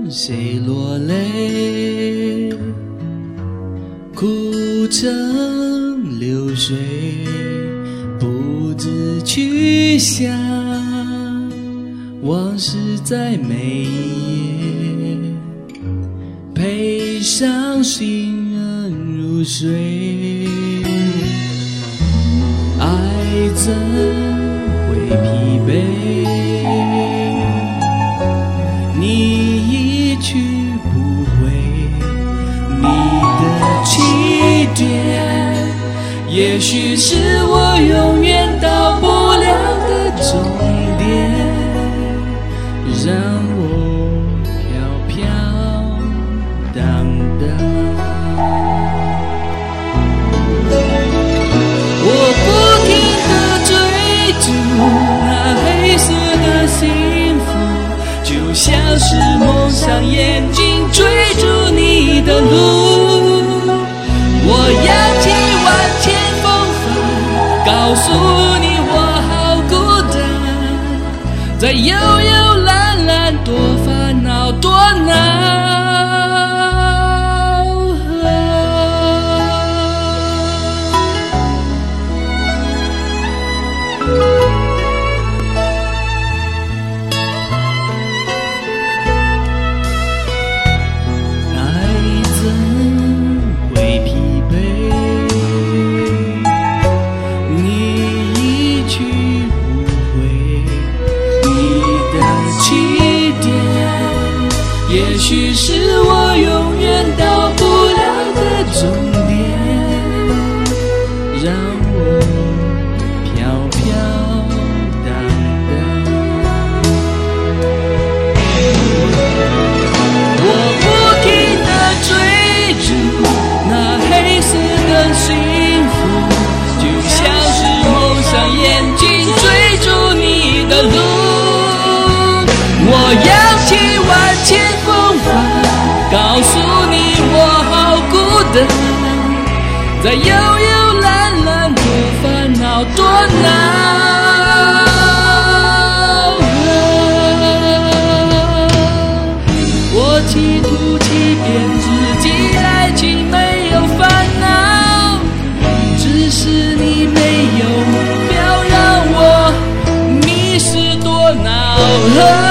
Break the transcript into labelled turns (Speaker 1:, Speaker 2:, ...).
Speaker 1: 谁落泪，哭成流水，不知去向，往事在每一夜，陪伤心人入睡。爱怎会疲惫，你一去不回，你的起点也许是我永远到不了的终点，让我飘飘荡荡。我不停地追逐那黑色的幸福，就像是蒙上眼睛追逐你的路。我扬起万千风帆，告诉你我好孤单，在悠悠蓝蓝多烦恼多难。也许是我永远到不了的终点，让我飘飘荡荡。我不停地追逐那黑色的幸福，就像是蒙上眼睛追逐你的路。我扬起万千风帆，告诉你我好孤单，在悠悠蓝蓝多烦恼多难。我企图欺骗自己，爱情没有烦恼，只是你没有目标，让我迷失多恼。